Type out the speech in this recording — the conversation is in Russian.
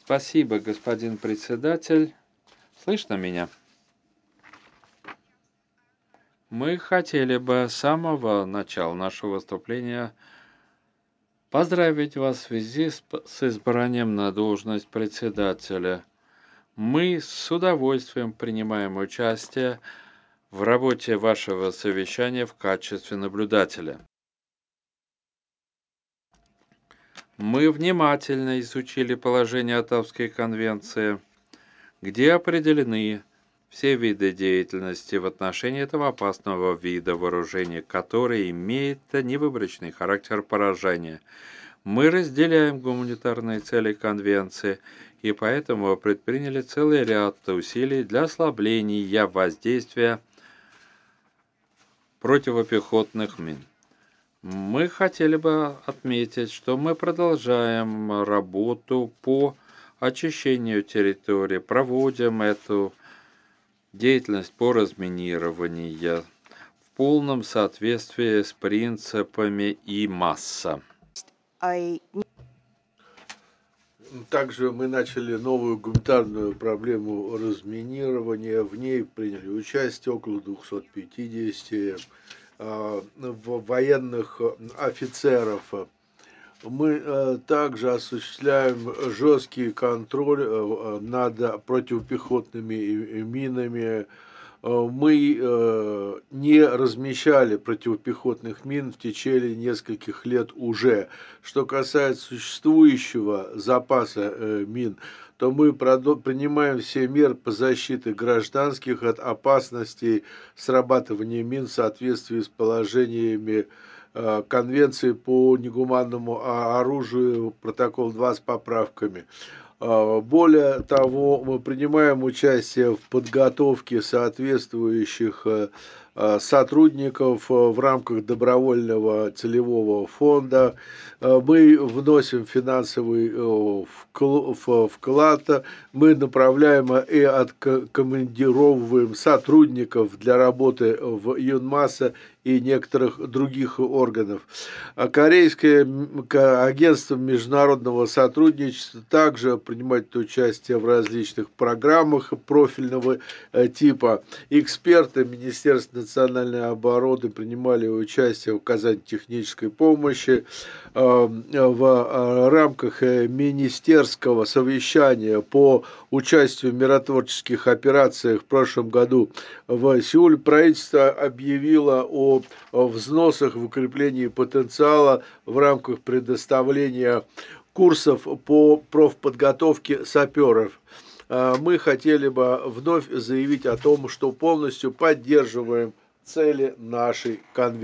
Спасибо, господин председатель. Слышно меня? Мы хотели бы с самого начала нашего выступления поздравить вас в связи с избранием на должность председателя. Мы с удовольствием принимаем участие в работе вашего совещания в качестве наблюдателя. Мы внимательно изучили положение Оттавской конвенции, где определены все виды деятельности в отношении этого опасного вида вооружения, который имеет невыборочный характер поражения. Мы разделяем гуманитарные цели Конвенции и поэтому предприняли целый ряд усилий для ослабления воздействия противопехотных мин. Мы хотели бы отметить, что мы продолжаем работу по очищению территории, проводим эту деятельность по разминированию в полном соответствии с принципами ИМАСа. Также мы начали новую гуманитарную проблему разминирования. В ней приняли участие около 250 военных офицеров. Мы также осуществляем жесткий контроль над противопехотными минами. Мы не размещали противопехотных мин в течение нескольких лет уже. Что касается существующего запаса мин, то мы принимаем все меры по защите гражданских от опасностей срабатывания мин в соответствии с положениями Конвенции по негуманному оружию, протокол 2 с поправками. Более того, мы принимаем участие в подготовке соответствующих сотрудников в рамках добровольного целевого фонда. Мы вносим финансовый вклад, мы направляем и откомандировываем сотрудников для работы в ЮНМАСа и некоторых других органов. Корейское агентство международного сотрудничества также принимает участие в различных программах профильного типа. Эксперты Министерства национальной обороны принимали участие в оказании технической помощи в рамках министерского совещания по участию в миротворческих операциях в прошлом году в Сеуле. Правительство объявило о взносах в укреплении потенциала в рамках предоставления курсов по профподготовке саперов. Мы хотели бы вновь заявить о том, что полностью поддерживаем цели нашей конвенции.